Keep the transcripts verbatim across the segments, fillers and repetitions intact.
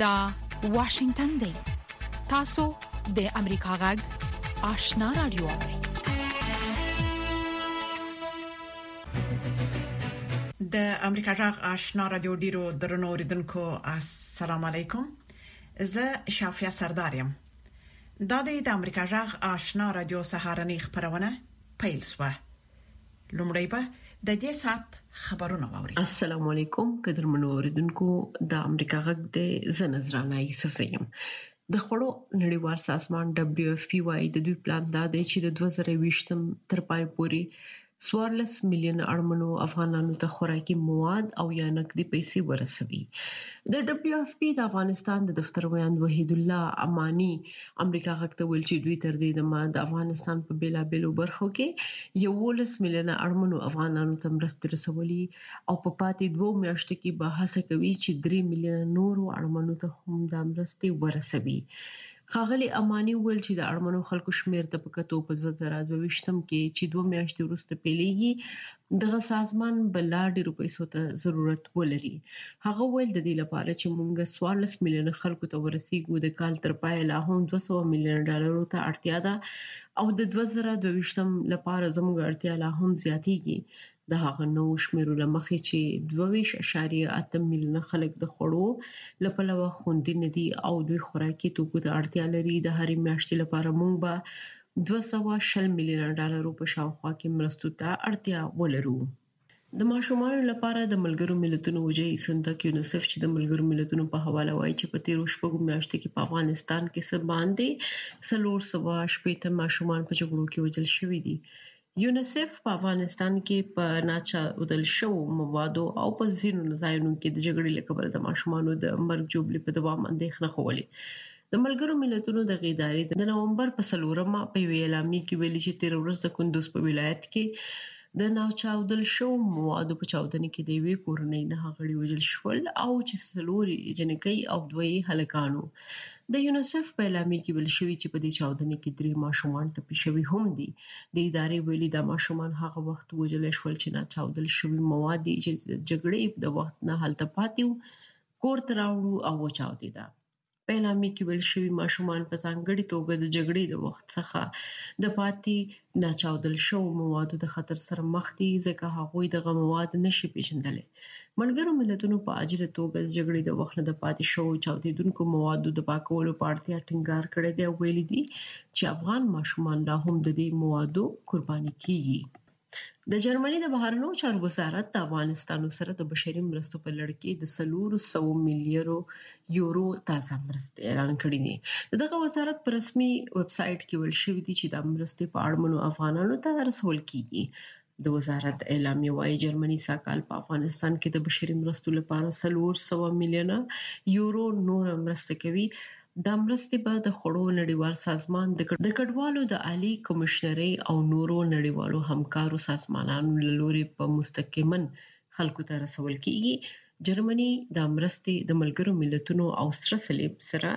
دا واشنگتن دی. تاسو د امریکا غږ آشنا رادیو. د امریکا غږ آشنا رادیو ډیرو درنو اوریدونکو السلام علیکم. زه شافیا سردارم. دا د امریکا غږ آشنا رادیو سهارنی خبرونه پیل شوه. لومړی به د دې سات خبرونه واوري. السلام علیکم قدرمنو اوریدونکو، د امریکا غږ د زنزرانه یوسف زیم. د خړو نړیوال سازمان دبليو اف پی وايي د دوی پلان دا دی چې د دوه زره ویشتم تر پای پورې څوارلس میلیون اړمنو افغانانو ته خوراکي مواد او یا نقدي پیسې ورسوي. د دبليو اف پی د افغانستان د دفتر ویاند وحید الله امانی امریکا غږ ته ویل چې دوی تر دې دمه د افغانستان په بیلابېلو برخو کې یولس میلیون اړمنو افغانانو ته مرستې رسولي او په پاتې دوه میاشتو کې به هڅه کوي چې درې میلیون نورو اړمنو ته هم د مرستې ورسوي. خاغلی امانی ویل چې د اړمنو خلکو شمیر ته په کتو په دوه زره دوه ویشتم کې چې دوه میاشتې وروسته پیلېږي دغه سازمان بل ډېر پیسو ته ضرورت ولري. هغه ویل د دې لپاره چې موږ څوارلس میلیون خلکو ته ورسیږو د کال تر پای لا هم دوه سوه میلیون ډالرو ته اړتیا ده او د دوه زره دوه ویشتم لپاره زموږ اړتیا لا هم زیاتېږي. د هغه نو شمیرو لمخې چې دوه ویشت اعشاریه اته میلیونه خلک د خوړو لپاره خوندي ندي او دوی خوراکي توکو ته اړتیا لري. د هرې میاشتې لپاره موږ به دوه سوه شل میلیونه ډالرو په شاوخوا کې مرستو ته اړتیا ولرو. د ماشومانو لپاره د ملګرو ملتونو وجهي صندوق یونیسف چې د ملګرو ملتونو په حواله وایي چې په تیرو شپږو میاشتو کې په افغانستان کې څه باندې څلور سوه شپږ ماشومان په جګړو کې وژل شوي دي. یونیسف په افغانستان کې په ناچاودل شوو موادو او په ځینو ځایونو کې د جګړې لپاره د ماشومانو د مرګ جوړې په دوام اندېښنه خولې. د ملګرو ملتونو د ادارې د نومبر په څلورمه په ویلامي کې ویلي چې تیر ورځ د کندوز په ولایت کې د ناچاودل شوو موادو په چاودنه کې د وی کورنۍ نه غړي وژل شول او چې څلوري جنکۍ او دوی هلکانو. د یونیسف په اعلامیه کې ویل شوی چې په دې چاودنه کې درې ماشومان ټپي شوي هم دي. د ادارې ویلي دا ماشومان هغه وخت وژل شول چې ناچاودل شوي مواد چې جګړې د وخت نه هلته پاتې کور ته راوړو او وچاودېده. په اعلامیه کې ویل شوی ماشومان په ځانګړي توګه د جګړې د وخت څخه د پاتې ناچاودل شوو موادو د خطر سره مخ دي ځکه هغوی دغه مواد نشي پیژندلی. ملګرو ملتونو په عاجله توګه د جګړې د وخت نه د پاتې شوو چاودېدونکو موادو د پاکولو په اړتیا ټینګار کړی دی او ویلي دي چې افغان ماشومان لا هم د دې موادو قرباني کیږي. د جرمني د بهرنیو چارو وزارت د افغانستان سره د بشري مرستو په لړ کې د څلور سوه میلیارډ یورو تازه مرستې اعلان کړې دي. دغه وزارت په رسمي ویب سټ کې ویل شوی دی چې د مرستې په اړمنو افغانانو ته رسول کیږي. د وزارت اعلامیه وايي جرمني ساکال په افغانستان کې د بشري مرستو لپاره څلور سوه میلیونه یورو نور مرسته کوي. دا مرستې به د خړو نړیوال سازمان د کډوالو د عالی کمشنرۍ او نورو نړیوالو همکارو سازمانونو له لوري په مستقیماً خلکو ته رسول کیږي. جرمني د مرستې د ملګرو ملتونو او سره صلیب سره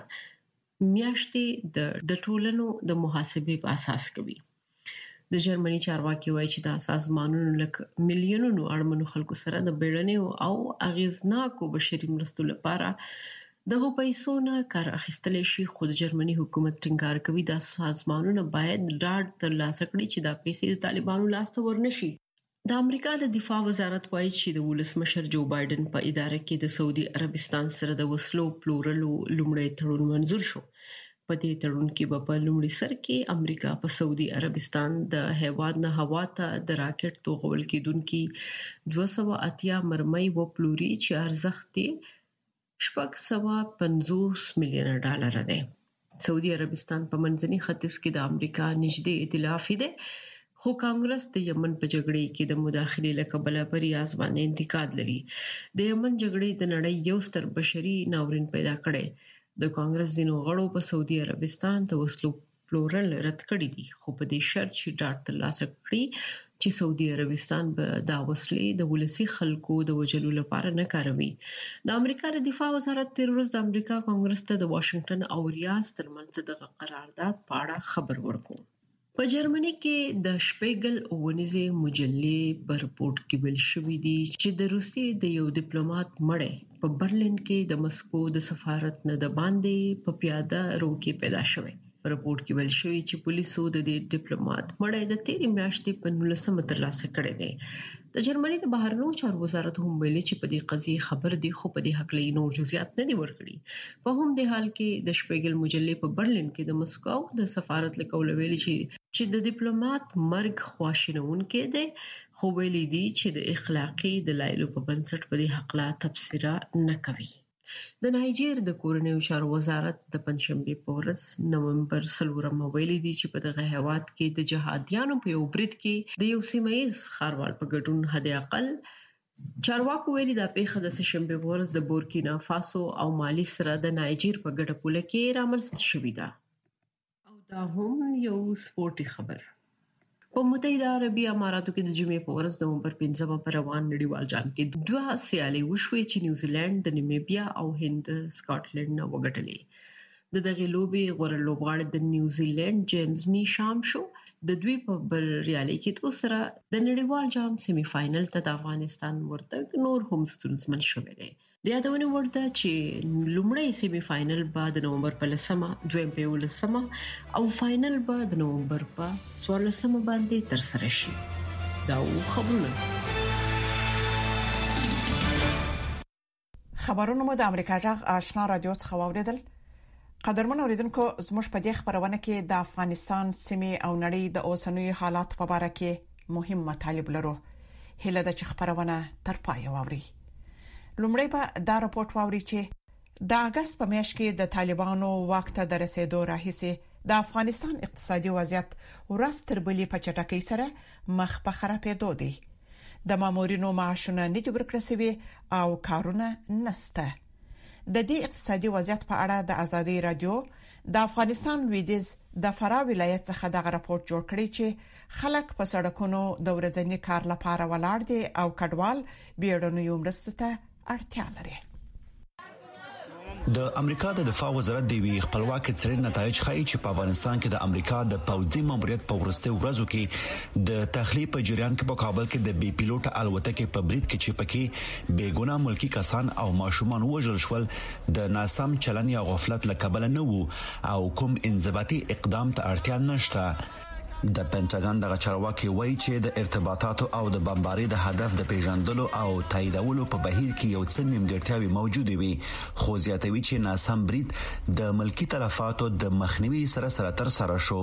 میاشتې د ټولنو د محاسبې په اساس کوي. د جرمني چارواکي وایي چې دا سازمانونو لکه میلیونونو اړمنو خلکو سره د بیړنیو او اغیزناکو بشري مرستو لپاره دغه پیسو نه کار اخیستل شي. خو د جرمني حکومت ټینګار کوي دا سازمانونه باید ډاډ ترلاسه کړي چې دا پیسې د طالبانو لاس ته ورنشي. د امریکا د دفاع وزارت وایي چې د ولسمشر جو بایدن په اداره کې د سعودي عربستان سره د وسلو پلورلو لومړی تړون منزور شو. په دې تړون کې به په لومړي سر کې امریکا په سعودي عربستان د هیواد نه هوا ته د راکټ توغول کېدونکي دوه سوه اتیا مرمۍ وپلوري چې ارزښت یې شپږ سوه پنځوس میلیونه ډالر دی. سعودي عربستان په منځني ختیځ کې د امریکا نږدې ائتلافي دی خو کانګرس د یمن په جګړې کې د مداخلې له کبله پر ریاض باندې انتقاد لري. د یمن جګړې د نړۍ یو ستر بشري ناورین پیدا کړی. د کانګرس ځینو غړو په سعودي عربستان ته وسلو پلورل رد کړی دي خو په دې شرط چې ډاډ ترلاسه کړي چې سعودي عربستان به دا وسلې د ولسی خلکو د وجلو لپاره نه کاروي. د امریکا د دفاع وزارت تیر ورځ د امریکا کانګرس ته د واشنگټن او ریاض ترمنځ دغه قرارداد په اړه خبر ورکړ. په جرمني کې د شپیګل اونیزه مجلې په رپورت کې ویل شوی دی چې د روسیې د یو ډیپلوماټ مړی په برلین کې د مسکو د سفارت نه د باندې په پیاده روکي پیدا شوه. په رپورت کې ویل شوی چې پولیسو د دې ډیپلوماټ مړی د تیرې میاشتې په نولسمه ترلاسه کړی دی. د جرمني د بهرنیو چارو وزارت هم ویلي چې په دې قضیې خبر دی خو په دې حق لې نور جزئیات نه دي ورکړي. په هم د حال کې د شپږل مجلې په برلین کې د مسکو د سفارت لیکول ویلي چې چې د ډیپلوماټ مرګ خواشینون کې دی خو ویلي دي چې د اخلاقی دلایلو په بنسټ په دې حق لا تبصره نه کوي. د نایجیر د کورنیو چارو وزارت د پنځشنبه په ورځ نومبر څلورم ویلي دي چې په دغه هیواد کې د جهادیانو په یو برید کې د یو سیمایي خاروال په ګډون حد اقل چارواکو ویلي د پیښه د شنبه په ورځ د بورکینا فاسو او مالی سره د نایجیر په ګډه پوله کې رامنځته شوې ده. او دا هم یو سپورتي خبر. په متحده عربي اماراتو کې د جمعې په ورځ د نومبر پنځمه پر روان نړیوال جام کې دوه سیالي وشوې چې نیوزیلند د نیمیبیا او هند سکاټلند نه وګټلې. د دغه لوبې غوړه لوبغاړی د نیوزیلند جیمز نیشام شو. د دوی په بریالي کې سره د نړیوال جام سیمي فائنل ته د افغانستان ورتګ نور هم ستونزمن شوی دی. د یادونه وړ ده چې لومړی سیمي فائنل به د نومبر په لسمه، دویم په ولسمه او فائنل به د نومبر په څوارلسمه باندې ترسره شي. دا خبرونه خبرونه مو د امریکا جغ آشنا رادیو څخه واوریدل. قدرمن اوریدونکو زموږ په دې خبرونه کې د افغانستان سیمه او نړۍ د اوسنوي حالات په اړه کې مهم مطالب لرو. هله د چ خبرونه تر پای واوري. لومړی به دا راپورټ واوري چې د اگست په میاشت کې د طالبانو واک ته د رسیدو راهیسې د افغانستان اقتصادي وضعیت ورځ تر بلې په چټکۍ سره مخ په خرابېدو دی. د مامورینو معاشونه نه جبر کړسوي او کارونه نسته. د دې اقتصادي وضعیت په اړه د ازادي رادیو د افغانستان ویدیز د فراه ولایت څخه د راپورټ جوړ کړی چې خلک په سړکونو د ورځني کار لپاره ولاړ دي او کډوال بیړنیو مرستو ته اړتیا لري. د امریکا د دفاع وزارت دی وی خپلواک څېړنې نتایج ښیي چې په افغانستان کې د امریکا د پوځي ماموریت په ورسته ورځو کې د تخلیه په جریان کې په کابل کې د بي پیلوټ الوتکې په برید کې چې پکې بیګونه ملکی کسان او ماشومان وژل شول د ناسم چلن یا غفلت له کبله نه وو او کوم انضباطي اقدام ته اړتیا نشته. د پینټاګان د چارواکي وایي چې د ارتباطاتو او د بمباري د هدف د پیژندلو او تاییدولو په بهیر کې یو څه نیمګړتیاوې موجوده وي خو زیاتوي چې ناسم برید د ملکی تلفاتو د مخنیوي سره سره تر سره شو.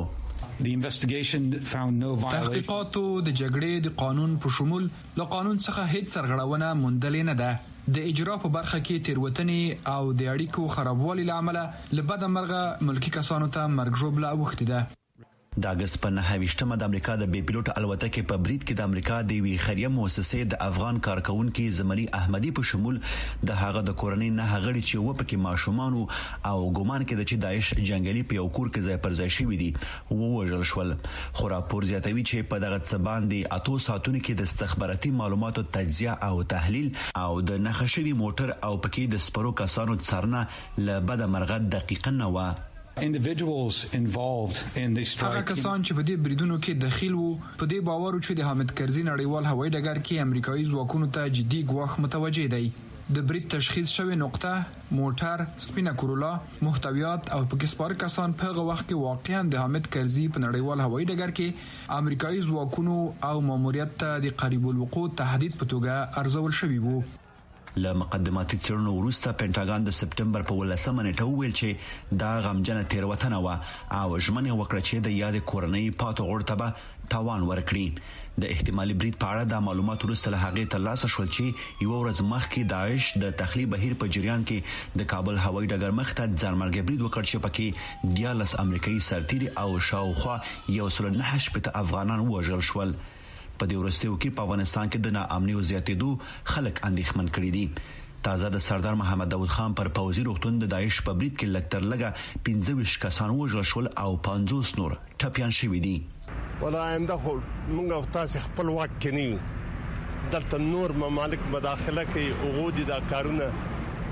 تحقیقاتو د جګړې د قانون په شمول له قانون څخه هیڅ سرغړونه موندلې نه ده. د اجرا په برخه کې تیروتنې او د اړیکو خرابوالي لامل له بد مرغه ملکی کسانو ته مرګ ژوبله اوښتې ده. د اگست په نهه د امریکا د بي پیلوټ الوتکې په برید کې د امریکا د وی خیریه مؤسسې د افغان کارکونکو زمري احمدي په شمول د هغه د کورنۍ نه غړي چې و پکې ماشومان او ګومان کې د چې داعش جنگلي په یو کور کې ځای پر ځای شوی دي ووژل شول. خو راپور زیاتوي چې په دغه څه باندې اته ساعتونو کې د استخباراتي معلوماتو تجزیه او تحلیل او د نخښوي موټر او پکې د سپرو کسانو څارنه له بد مرغه دقیقه نه و. individuals involved in this strike. هغه کسان چې په دې بریدونو کې دخیل وو په دې باور چې د حامد کرزي نړیوال هوایي ډګر کې امریکایي ځواکونو ته جدي ګواښ متوجه دی. د برید تشخیص شوی نقطه، موټر، سپینه کورولا، محتویات او پکې سپار کسان په هغه وخت کې واقعا د حامد کرزي په نړیوال هوایي ډګر کې امریکایي ځواکونو او ماموریت ته د قریب الوقوع تهدید په توګه ارزول شوی وو. له مقدماتي څېړنو وروسته پینټاګان د سپټمبر په ولسمه نیټه ویل چې دا غمجنه تیروتنه و او ژمنه وکړه چې د یاد کورنۍ پاتو غړ ته به تاوان ورکړي. د احتمالي برید په اړه د معلومات وروسته له هغه ترلاسه شول چې یو ورځ مخکې داعش د تخلیه بهیر په جریان کې د کابل هوایي ډګر مخ ته ځانمرګي برید وکړ چې پکې دیالس امریکایي سرتیري او شاوخوا یو سل نه شپږ افغانان وژل شول. په دې ورستیو کې په افغانستان کې د ناامنۍ زیاتېدو خلک اندېښمن کړي دي. تازه د سردار محمد داود خان پر پوځي روغتون د داعش په برید کې لکتر لګه پنځه ویشت کسان وژل شول او پنځوس نور ټپيان شوي دي. ولا آینده خو موږ تاسو خپل واک کې نه دلته نور ممالک مداخله کوي او غوډي دا کارونه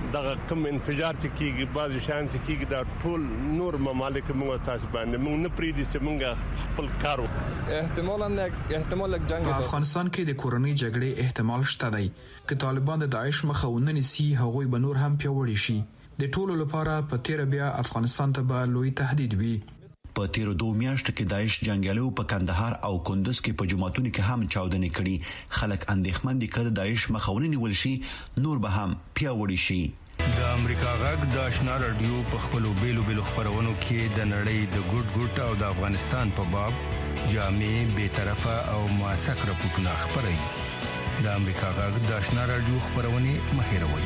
د کوم انفجار چې کیږي بعض شان چې کیږي دا ټول نور ممالک موږ تاسو باندې موږ نه پریدي چې موږ خپل کار وکړو. احتمالاً احتمال جنگ په افغانستان کې د کورنۍ جګړې احتمال شته دی چې طالبان د داعش مخه ونیسي هغوی به نور هم پیاوړي شي. د ټولو لپاره په تیر بیا افغانستان ته به لوی تهدید وي. په تیر دوه میاشتو کې داعش جنگیالو په کندهار او کندوز کې په جماعتونو کې هم چاودنې کړي. خلک اندېښمن دي چې داعش مخه ونیول شي نور به هم پیاوړي شي. د امریکا غږ د آشنا رادیو په خپلو بیلو بیلو خبرونو کې د نړۍ د ګډ ګډ او د افغانستان په باب جامع به طرفه او موثق راپورټونه خبري. د امریکا غږ د آشنا رادیو خبرونه مهیروي.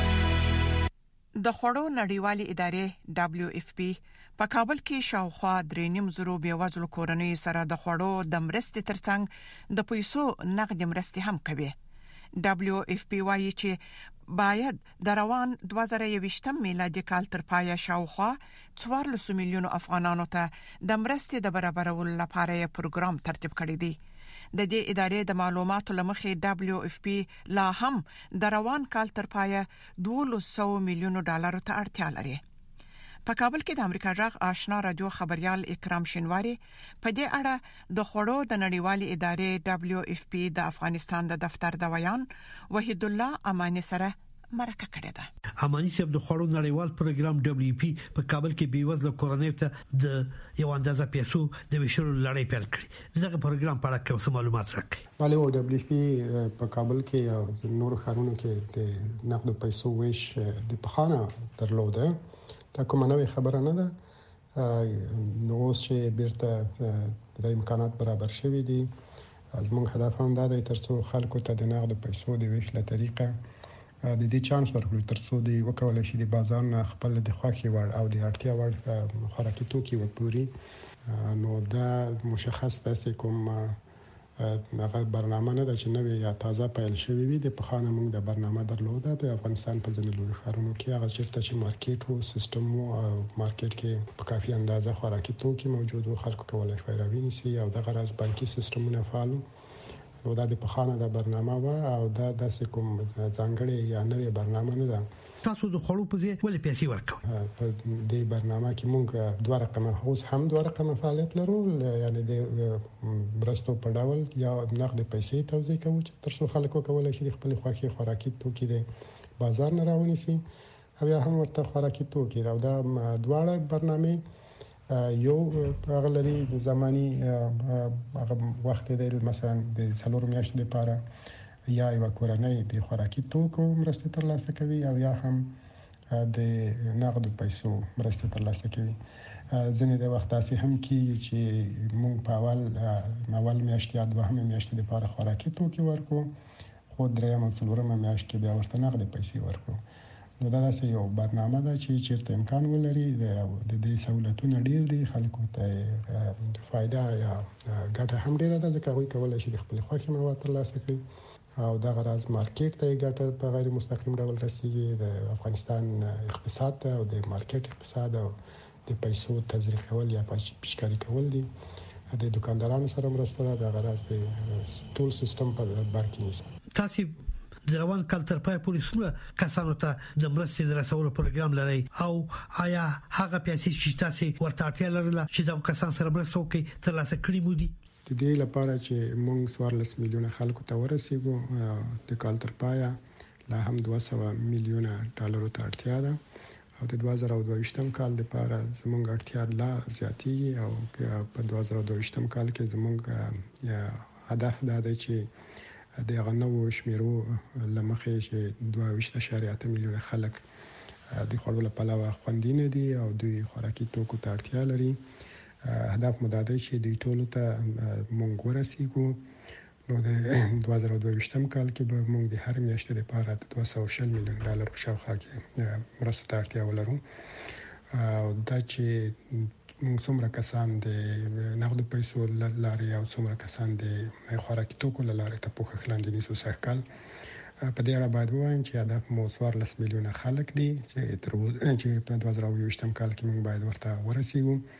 د خوړو نړیوالې ادارې دبليو اف پی په کابل کې شاوخوا درې نیم زرو بیوزلو کورنۍ سره د خوړو د مرستې ترڅنګ د پیسو نقد مرستې هم کوي. دبليو اف پی وايي چې باید د روان دوه زره یوویشتم میلادي کال تر پایه شاوخوا څوارلس میلیونو افغانانو ته د مرستې د برابرولو لپاره یو پروګرام ترتیب کړی دی. د دې ادارې د معلوماتو لمخې دبليو اف پی لا هم د روان کال تر پایه دوه سوه میلیونو ډالر ته اړتیا لري. په کابل کې د امریکا جغ آشنا رادیو خبريال اکرام شینواری په دې اړه د خوړو د نړیوالې ادارې دبليو اف پی د افغانستان د دفتر د ویان وحید الله امانی سره مرکه کړې ده. امانی صاحب د خوړو نړیوال پروګرام دبليو اف پی په کابل کې بیوزله کورنۍ ته د یو اندازه پیسو د ویشلو لړۍ پیل کړې. زغه پروګرام په اړه کوم معلومات راکړي؟ بله او دبليو اف پی په کابل کې او نور ښارونو کې د نقد پیسو ویش د پخانه درلوده. دا کومه نوې خبره نه ده. نو اوس چې بیرته د امکانات برابر شوي دي زموږ هدف هم دا دی ترڅو خلکو ته د نقد پیسو د ویش له طریقه د دې چانس ورکړو ترڅو دوی وکولای شي د بازار نه خپل د خوښي وړ او د اړتیا وړ خوراکي توکي وپلوري. نو دا مشخص ده کوم هغه برنامه نه ده چې نوې یا تازه پیل شوې وي. د پخانه موږ د برنامه درلوده د افغانستان په ځینو لوی ښارونو کې هغه چیرته چې مارکیټ او سیستم او مارکیټ کې په کافي اندازه خوراکي توکي موجود وو خلکو کولای شي راویني او د غرض بانکي سیستمونه فعال او دا د پخانه د برنامه و او دا د کوم ځانګړي یا نوې برنامه نه ده. تاسو د خړو په ځای ولې پیسې ورکوي؟ په دې برنامه کې موږ دوه رقمه هوس هم دوه رقمه فعالیت لرو، یعنی د برستو په ډول یا نقد پیسې توزیع کوو چې ترڅو خلک وکولای شي خپل خوراکي خوراکي توکي د بازار نه راونیسي او یا هم ورته خوراکي توکي. او دا دواړه برنامه یو غلري د زماني هغه وخت د مثلا د څلور میاشتې لپاره یا یو کورنۍ د خوراکي توکو مرسته ترلاسه کوي او یا هم د نقد پیسو مرسته ترلاسه کوي. ځینې د وخت تاسو هم کې چې مونږ په اول اول میاشت یا دوه میاشتې لپاره خوراکي توکي ورکو خو دریم او څلورم میاشت کې بیا ورته نقد پیسې ورکو. نو دا داسې یو برنامه ده چې چیرته امکان ولري د دې سہولتونو ډیر دي خلکو ته فائدہ یا ګټه هم ډیره ده ځکه هغوی کولای شي خپل خوښي مواد ترلاسه کړي او دا غراض مارکیټ ته ګټه په غیر مستقیم ډول رسیږي. د افغانستان اقتصاد ته او د مارکیټ اقتصاد او د پیسو تزریق کول یا پیشکاری کول دي. د دکاندارانو سره مرسته ده د غراض د ټول سیستم په بار کې نیسي. تاسو د روان کال تر پای پورې څومره کسانو ته د مرستې د رسولو پروګرام لري او آیا هغه پیسې چې تاسو ورته اړتیا لرله چې دا کسان سره مرسته وکړي ترلاسه کړي مو دي؟ د دې لپاره چې موږ څوارلس میلیونه خلکو ته ورسېږو د کال تر پایه لا هم دوه سوه میلیونه ډالرو ته اړتیا ده او د دوه زره دوه ویشتم کال لپاره زموږ اړتیا لا زیاتېږي او په دوه زره دوه ویشتم کال کې زموږ هدف دا دی چې د غنو شمیرو لمخې چې دوه ویشت اشاریه اته میلیونه خلک د خوړو لپاره خوندینه دي او دوی خوراکي توکو ته اړتیا لري. هدف مو دا دی چې دوی ټول ته مونږ ورسېږو. نو د دوه زره دوه ویشتم کال کې به مونږ د هر میاشتې لپاره د دوه سوه شل میلیون ډالر په شاوخوا کې مرستو ته اړتیا ولرو. او دا چې موږ څومره کسان د نقد پیسو لارې او څومره کسان د خوراکي توکو لارې ته پوښښ لاندې نیسو سږ کال په دې اړه باید ووایم چې هدف مو څوارلس میلیونه خلک دي چې تر چې په دوه زره یو ویشتم کال کې موږ باید ورته ورسېږو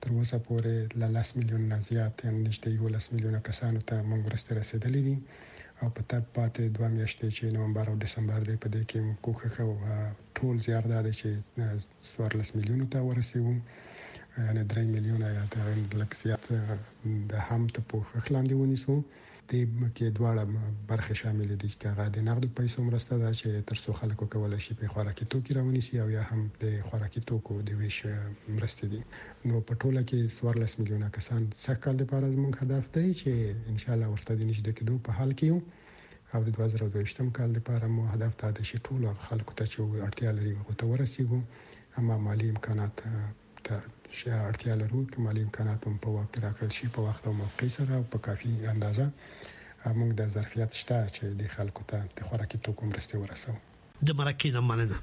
تر اوسه پورې ل لس میلیون نه زیات یعنی نږدې یو لس میلیونه کسانو ته موږ ورسته رسیدلې دي او په تر پاتې دوه میاشتې چې نومبر او دسمبر دی په دې کې موږ کوښښ او ټول زیات دی چې څوار لس میلیونه ته ورسېږو یعنی درې میلیونه یا د لک زیات د هم ته په خلاندې ونیسو د کې دواړه برخه شامل دي چې هغه د نقد پیسو مرسته ده چې تر څو خلکو کولای شي په خوراکي توکي راونیسي او یا هم د خوراکي توکو د ویش مرسته دي نو په ټوله کې څوار لس میلیونه کسان څخه کال لپاره زموږ هدف دی چې ان شاء الله ورته د نشي د کېدو په حال کې یو او د دوه زره دوه ویشتم کال لپاره مو هدف دا دی چې ټول خلکو ته چې اړتیا لري هغه ته ورسیږو اما مالی امکانات ته چې اړتیا لرو چې مالی امکانات هم په وخت راکړل شي په وخت او موقع سره او په کافي اندازه موږ د ظرفیت شته چې د خلکو ته د خوراکي توکو مرسته ورسو د مرکې نه مننه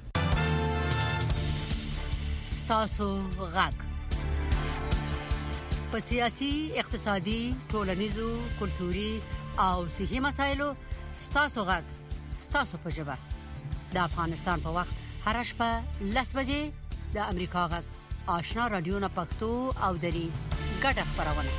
ستاسو غږ په سیاسي اقتصادي ټولنیزو کلتوري او صحي مسایلو ستاسو غږ ستاسو په ژبه د افغانستان په وخت هر شپه لس بجې د امریکا غږ آشنا رادیو نه پښتو او دری ګډه خبرونه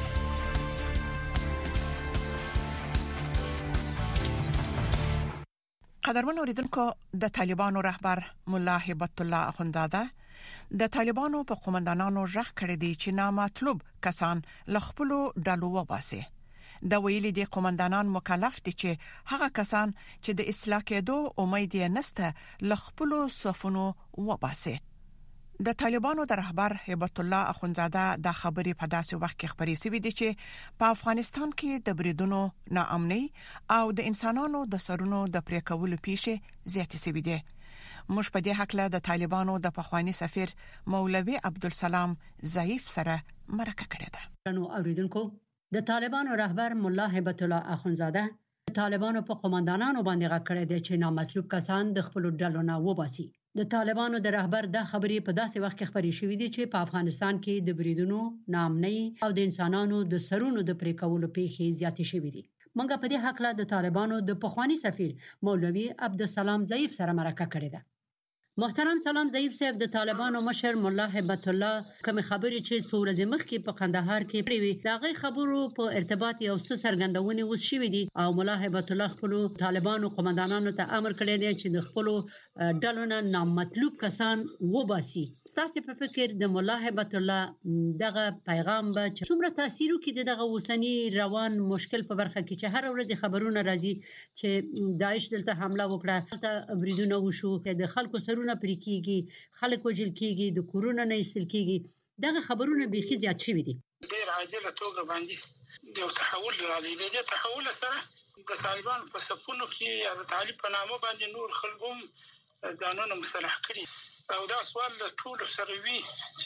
قدرمن اوریدونکو د طالبانو رهبر مولا هبت الله اخوندزاده د طالبانو په قومندانانو ژغ کړی دی چې نامطلوب کسان لخپلو ډلو وباسي د ویلي دي قومندانان مکلف دي چې هغه کسان چې د اصلاح کېدو امید یې نسته لخپلو صفونو وباسي د طالبانو د رهبر هبت الله اخوندزاده د خبرې په داسې وخت کې خبرې سوي دي چې په افغانستان کې د بریدونو ناامنۍ او د انسانانو د سرونو د پریکولو پیښې زیاتې سوي دي موږ په دې حق له د طالبانو د پخوانی سفیر مولوی عبدالسلام ضعیف سره مرکه کړې ده نو اوریدونکو د طالبانو رهبر مولا هبت الله اخوندزاده طالبانو په قومندانانو باندې غږ کړی دی چې نامطلوب کسان د خپل ډلو نه وباسي د طالبانو د رهبر د خبرې په داسې وخت کې خبرې شوې دي چې په افغانستان کې د بریدونو ناامنۍ او د انسانانو د سرونو د پریکولو پیښې زیاتې شوې دي موږ په دې حق له د طالبانو د پخوانی سفیر مولوی عبدالسلام ضعیف سره مرکه کړې ده محترم سلام ضعیف صاحب د طالبانو مشر مولا هبت الله کوم خبرې چې سورج مخ کې په قندهار کې پریوي دا غي خبرو په ارتباط یو څه سرګندونې وس شوې دي او مولا هبت الله خپل طالبانو قومندانانو ته امر کړی دی چې د خپل ډلو نه نامطلوب کسان وباسي تاسو په فکر د مولا هبت الله دغه پیغام به څومره تاثیر وکړي دغه وسنی روان مشکل په برخه کې چې هر ورځ خبرونه راځي چې داعش دلته حمله وکړه ته بریدونه وشو د خلکو سره نه پرې کیږي خلک وجل کیږي د کورونا نه ایستل کیږي دغه خبرونه به زیات شوي دي ډیر عاجله توګه باندې د تحول راغلی دی د تحول سره د طالبان په صفونو کې د طالب په نامه باندې نور خلګوم ځانونه مصالح کړي او دا سوال له ټول سره وی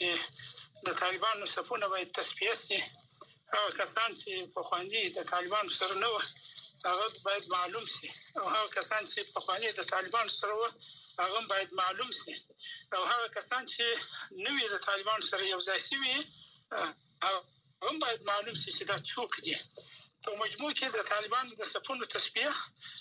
چې د طالبانو صفونه باید تصفیه شي او کسان چې په خوندي د طالبانو سره نه و هغه باید معلوم شي او هغه کسان چې په خوندي د طالبانو سره و هغه باید معلوم شي او هغه کسان چې نوې د طالبان سره یو ځای شي هغه باید معلوم شي چې دا څوک دي په مجموع کې د طالبان د صفونو تشبیه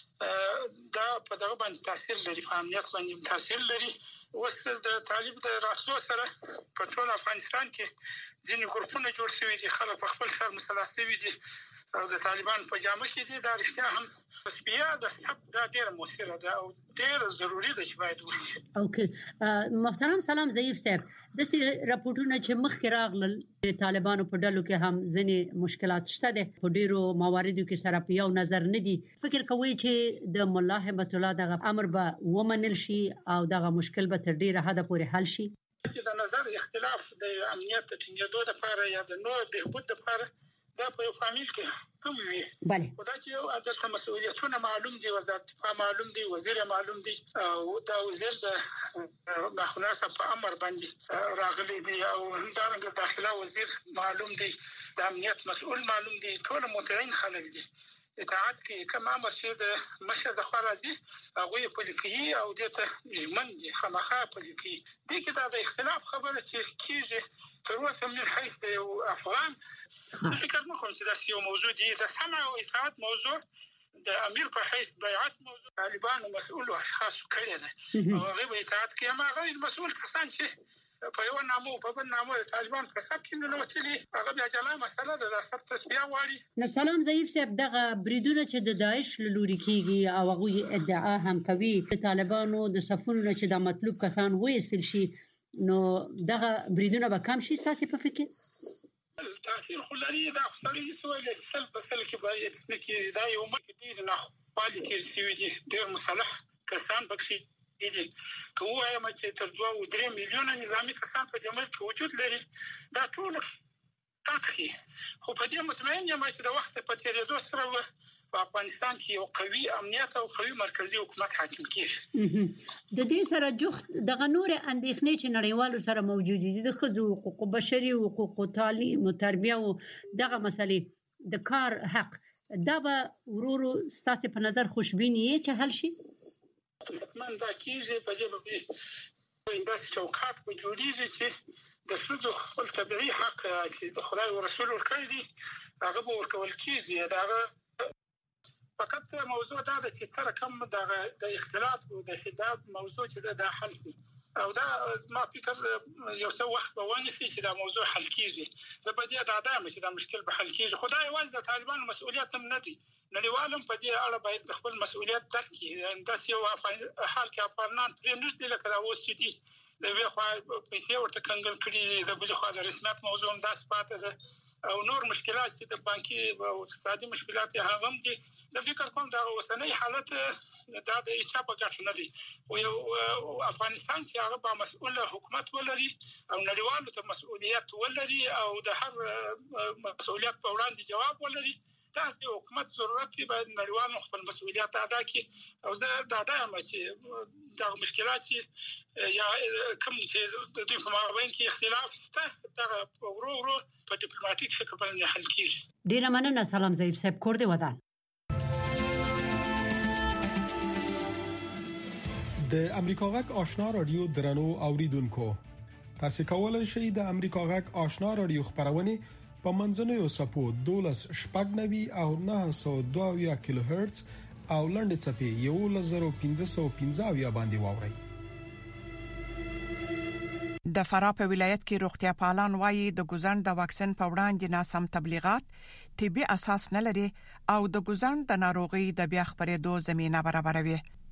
دا په دغه باندې تاثیر لري په امنیت باندې تاثیر لري اوس د طالب د راتلو سره په ټول افغانستان کې ځینې ګروپونه جوړ شوي دي خلک په خپل سر مسلح شوي دي او د طالبان په جامه کې دي دا رښتیا هم تشبیه د سب دا ډیره مؤثره ده او ډیره ضروری ده چې باید وشي اوکې محترم سلام ضعیف صاحب د سې راپورټونه چې مخکې راغلل د طالبانو په ډلو کې هم ځینې مشکلات شته دي په ډیرو مواردو کې سره په یو نظر نه دي فکر کوي چې د مولا هبت الله دغه امر به ومنل شي او دغه مشکل به تر ډیره حد پورې حل شي د نظر اختلاف د امنیت ټینګېدو لپاره یا د نوو بهبود لپاره دا په یو فامیل کې کوم وي بله خدای چې یو عدالت مسؤلیتونه معلوم دي وزارت دفاع معلوم دي وزیر معلوم دي او دا وزیر د مخناسه په امر باندې راغلي دي او همدارنګه داخله وزیر معلوم دي د امنیت مسؤل معلوم دي ټول متعین خلک دي اطاعت کې کوم امر چې د مشر د خارجي هغه په لیکي او دته ژمن دي خامخا په لیکي دي کې دا د اختلاف خبره چې کیږي تر اوسه من حیث د افغان فکر نه کوم چې دا یو موضوع دی د سمع او اطاعت موضوع د امیر په حیث بیعت موضوع طالبان مسؤل او اشخاص کړي دي او هغه به اطاعت کوي ما غیر مسؤل کسان چې په یو نامو په بل نامو طالبان په سب کې نه وتلي هغه بیا جلا مسله ده د سب تسبیح واړي. نو سلام ضعیف صاحب دغه بریدونه چې د داعش لوري کیږي او هغه ادعا هم کوي چې طالبانو د صفونو چې د مطلوب کسان وېستل شي نو دغه بریدونه به کم شي ساسي په فکر تاثیر خلاري دا خسرې سوال سل په سل کې باید چې دا یو مکه دي نه خپل کې دي ډېر مصالح کسان پکې دي کوه یم چې تر دوه او درې میلیونه نظامی کسان په دې ملک وجود لري دا ټول تاخي خو په دې مطمئن یم چې د وخت په تیریدو سره په افغانستان کې یو قوي امنیت او قوي مرکزی حکومت حاکم کیږي. د دې سره جوخت د غنور اندېښنې چې نړیوالو سره موجود دي د ښځو حقوق بشري حقوق تعلیم او تربیه او دغه مسلې د کار حق دا به ورورو ستاسو په نظر خوشبینی چې حل شي؟ حتماً دا کیږي په دې باندې انداز چوکاټ په جوړیږي چې د ښځو خپل طبيعي حق چې د خدای او رسول ورکړي دي هغه به ورکول کیږي. دا فقط موضوع دا ده چې سره کم د اختلاف او د حزب موضوع چې دا حل شي او دا ما فکر یو څه وخت به ونیسي چې دا موضوع حل کیږي. زه په دې اعتقاد یم چې دا مشکل به حل کیږي. خدای واز د طالبانو مسؤلیت هم نه دی نړیوالم په دې اړه باید خپل مسؤلیت درک کړي. دا یو حال کې افغانان پرې نشي لکه دا اوس چې دي د وی خو پیسې ورته کنګل کړي د بل خو د رسمیت موضوع هم داس پاتې ده او نور مشکلات چې د بانکي او اقتصادي مشکلات هغه هم دي. زه فکر کوم دا اوسنۍ حالت دا د هیڅ په ګټه نه دي او یو افغانستان چې هغه په مسؤل حکومت ولري او نړیوالو ته مسؤلیت ولري او د هر مسؤلیت په وړاندې جواب ولري تاسو حکومت ضرورت دی باید نړیوالو خپل مسؤلیت ادا کړي او زه دا وایم چې دا مشکلات یا کوم چې د دې په مابین کې اختلاف شته دا ورو ورو په ډیپلوماټیک شکل باندې حل کیږي. ډیر مننه سلام ضعیف صاحب کور دی ودان. د امریکا غک آشنا رادیو درنو اوریدونکو تاسو کولای شئ د امریکا غک آشنا رادیو خبرونه په منځنوي سپو دولس شپږ نوي او نه سوه دوه کیلو هرتز او لنډ چپی یو لزر پنځه سوه پنځه یا باندې واوري. د فراه په ولایت کې روغتیا پالان وایي د ګوزن د واکسین په وړاندې ناسم تبلیغات طبي اساس نه لري او د ګوزن د ناروغي د بیا خبرېدو زمينه برابروي.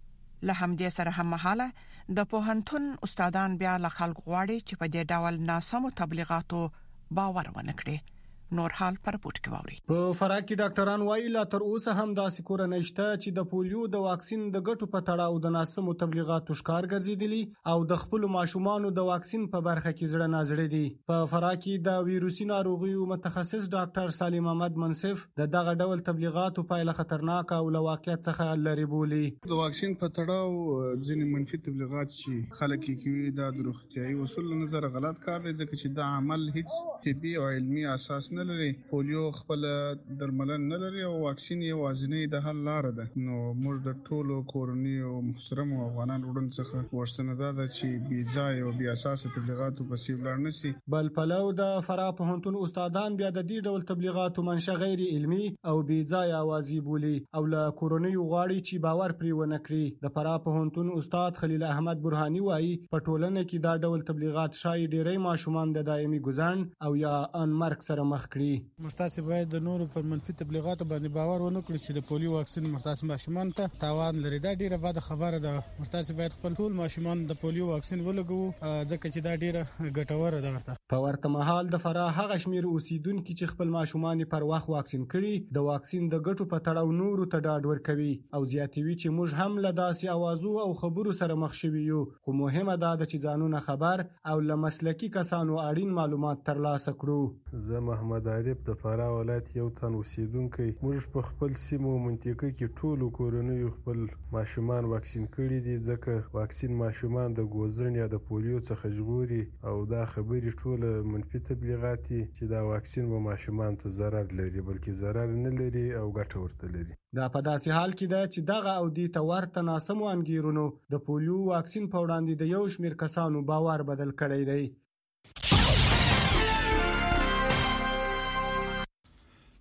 له همدې سره هم مهاله د پوهنتون استادان بیا له خلک غواړي چې په دې ډول ناسم تبلیغاتو باور ونه کړي. نور حال پر پورت کې ووري. په فراه کې ډاکټران وایي لا تر اوسه هم داسې کور نشته چې د پولیو د واکسین د ګټو په تړاو د ناسمو تبلیغاتو ښکار ګرځېدلي او د خپل ماشومانو د واکسین په برخه کې زړه نازړې دي. په فراه کې د ویروسي ناروغیو متخصص ډاکټر سالم احمد منصف د دغه ډول تبلیغاتو پایله خطرناک او له واقعیت څخه لري بولي. د واکسین په تړاو ځینې منفي تبلیغات چې خلک کوي دا د روغتيایي اصول نظر غلط کار دی ځکه چې دا عمل هیڅ طبي او علمي اساس نه لري. پولیو خپل درملن نه لري او واکسین یې وازنی د حل لار ده. نو موږ د ټولو کورنۍ او محترم افغانان وړاندې څخه ورسنه ده چې بي ځای او بي اساس تبلیغاتو په سی بلار نشي. بل پلو د فراه پوهنتون استادان بیا د دې ډول تبلیغاتو منشأ غیر علمي او بي ځای اوازي بولي او له کورنۍ غواړي چې باور پرې ونه کړي. د فراه پوهنتون استاد خلیل احمد برهانی وایي په ټولنه کې دا ډول تبلیغات شای ډېری ماشومان د دایمي ګزن او یا ان مرګ سره مخ کړي. مستاسي باید د نورو پر منفي تبلیغاتو باندې باور ونه کړي چې د پولیو واکسین مستاسي ماشومان ته تاوان لري. دا ډیره بده خبره ده. مستاسي باید خپل ټول ماشومان د پولیو واکسین ولګوي ځکه چې دا ډیره ګټوره ده. په ورته مهال د فراه هغه شمیر اوسیدونکو چې خپل ماشومان پر وخت واکسین کړي د واکسین د ګټو په تړاو نورو ته ډاډ ورکوي او زیاتوي چې موږ هم له داسې اوازو او خبرو سره مخ شوي یو. خو مهمه ده چې ځانونه خبر او له مسلکي کسانو اړین معلومات ترلاسه کړو. زه محمد عارف د فراه ولایت یو تن اوسیدونکو. موږ په خپل سیمو منطقه کې ټولو کورنیو خپل ماشومان واکسین کړي دي ځکه واکسین ماشومان د ګوزن یا د پولیو څخه ژغوري او دا خبرې ټول منفي تبلیغات دي چې دا واکسین به ماشومان ته ضرر لري بلکې ضرر نه لري او ګټه ورته لري. دا په داسې حال کې ده چې دغه او دې ته ورته ناسمو انګیرونو د پولیو واکسین په وړاندې د یو شمیر کسانو باور بدل کړی دی.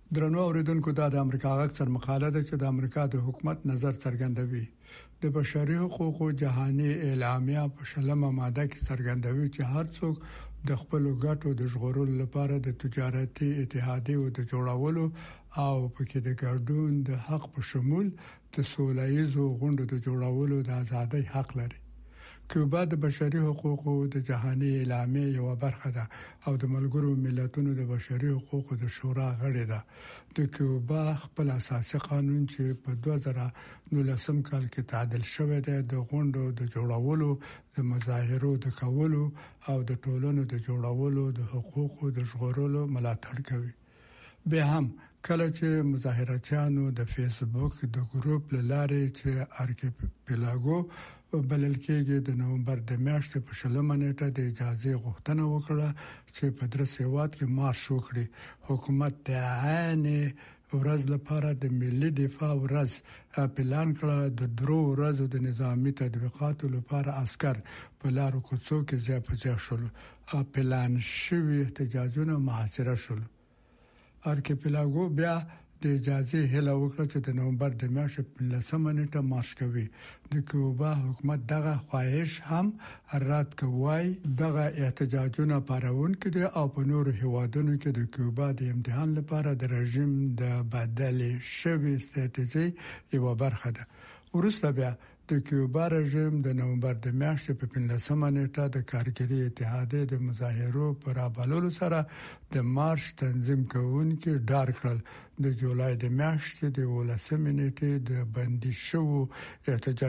درنو اوریدونکو دا د امریکا غږ سر مقاله ده چې د امریکا د حکومت نظر څرګندوي. د بشري حقوقو جهاني اعلامیه په شلمه ماده کې څرګندوي چې هر څوک د خپل ګټو د ژغورلو لپاره د تجارتي اتحادیو د جوړولو او پکې د ګډون د حق په شمول د سولهییزو غونډو د جوړولو د ازادۍ حق لري. کیوبا د بشري حقوقو د جهاني اعلامیه یو برخه ده او د ملګرو ملتونو د بشري حقوقو د شورا غړی ده. د کیوبا خپل اساسي قانون چې په دوه زره نولسم کال کې تعدیل شوی دی د غونډو د جوړولو، د مظاهرو د کولو او د ټولنو د جوړولو د حقوقو د ژغورلو ملاتړ کوي. به هم کله چې مظاهرچیانو د فیسبوک د ګروپ لاره چې ارکیپلاګو بلل کېږي د نومبر د میاشتې په شلمه نیټه د اجازه غوښتنه وکړه چې په درسیوات کې مارش وکړي. حکومت د عین ورځ لپاره د ملي دفاع ورځ اعلان کړه. د درو ورځو د نظامی تطبیقاتو لپاره عسكر په لارو کوڅو کې ځای په ځای شول. اعلان شوی احتجاجونه محاصره شول. ارکیپلاګو بیا د اجازه هله وکړه چې د نومبر د میاشتې په لسمه نیټه مارش کوي. د کیوبا حکومت دغه خواهش هم رد کوي. دغه احتجاجونه پارون کړي او په نورو هیوادونو کې د کیوبا د امتحان لپاره د رژیم د بدل شوی ستراتیژي یو برخه ده. ورسته بیا د کیوبا رژیم د نومبر د میاشتې په پنځمه نیټه د کارګري اتحادیې د مظاهرو پر رابللو سره د مارش تنظیم کوونکي ډار کړل. د جولای د میاشتې د ولسمې نیټې د بندي شوو احتجاج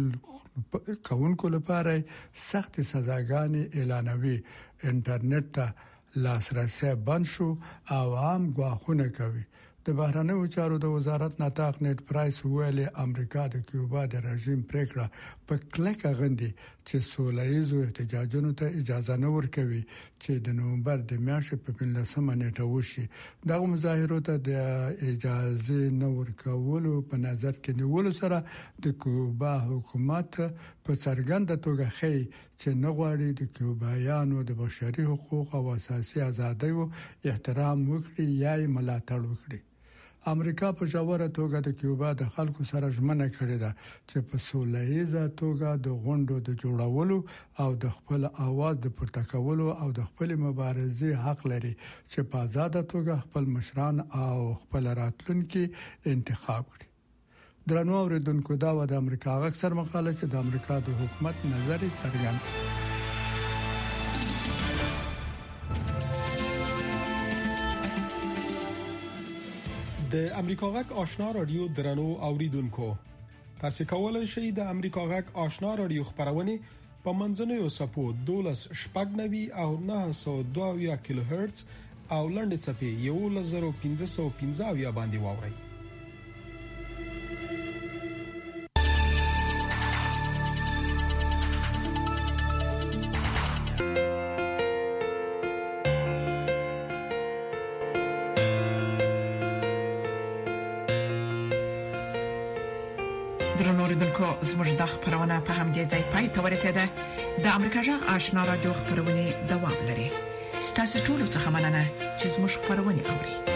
کوونکو لپاره سخت سزاګانې اعلانوي. انټرنیټ ته لاسرسي بند شو او عام غواخونه کوي. د بهرنیو چارو د وزارت نطاق نیټ پرایس ویلي امریکا د کیوبا د رژیم پریکړه په کلکه غندي چې سولهییزو احتجاجونو ته اجازه نه ورکوي چې د نومبر د میاشتې په پنځمه نیټه وشي. دغه مظاهرو ته د اجازه نه ورکولو په نظر کې نیولو سره د کیوبا حکومت په څرګنده توګه ښيي چې نه غواړي د کیوبایانو د بشري حقوقو او اساسي ازادیو احترام وکړي یا یې ملاتړ وکړي. امریکا په ژوره توګه د کیوبا د خلکو سره ژمنه کړې ده چې په سولهییزه توګه د غونډو د جوړولو او د خپل आवाज د پورته کولو او د خپل مبارزې حق لري چې په آزاد توګه خپل مشران او خپل راتلونکي انتخاب کړي. درنو اوریدونکو دا و د امریکا غږ سر مقاله چې د امریکا د حکومت نظر څرګند. د امریکا غږ آشنا رادیو درنو اوریدونکو، تاسو کولای شئ د امریکا غږ آشنا رادیو خبرونه په منځنوي سپو دولس شپږ نوي او نه سو دوه کیلو هرتز او لنډ چپی یو لزر پنځه سو پنځه باندې واورئ. درنوریدونکو زموږ د خبرونه په همدې ځای پای ته ورسیده. د امریکا جغ آشنا رادیو خبرونه دوام لري. ستاسو ټول څه مننه چې زموږ خبرونه اوري.